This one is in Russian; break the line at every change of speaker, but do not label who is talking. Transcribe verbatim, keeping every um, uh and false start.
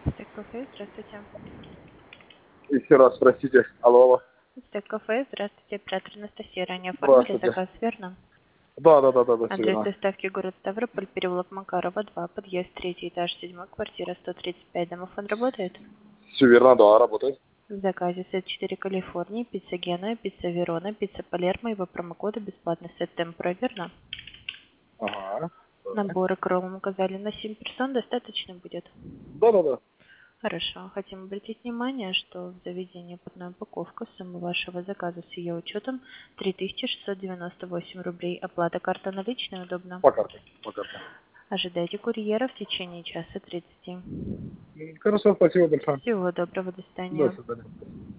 Стек кафе, здравствуйте.
Еще раз, простите. Алло, алло.
Стек кафе, здравствуйте. Оператор Анастасия. Ранее оформили
Здравствуйте.
заказ, верно?
Да, да, да, да, да, все
Адрес
верно.
доставки город Ставрополь, переулок Макарова, два, подъезд, третий этаж, седьмой, квартира сто тридцать пять. Домофон работает?
Все верно, да, работает.
В заказе сет четыре Калифорнии, пицца Гена, пицца Верона, пицца Палермо и по промокоду бесплатный сет Темпура, верно?
Ага.
Наборы к роллам указали на семь персон, достаточно будет?
Да, да, да.
Хорошо. Хотим обратить внимание, что в заведении платная упаковка, сумма вашего заказа с ее учетом три тысячи шестьсот девяносто восемь рублей. Оплата карта наличной удобно.
По карте. По карте.
Ожидайте курьера в течение часа тридцати.
М, Хорошо, спасибо большое.
Всего доброго, до
До
свидания.
свидания.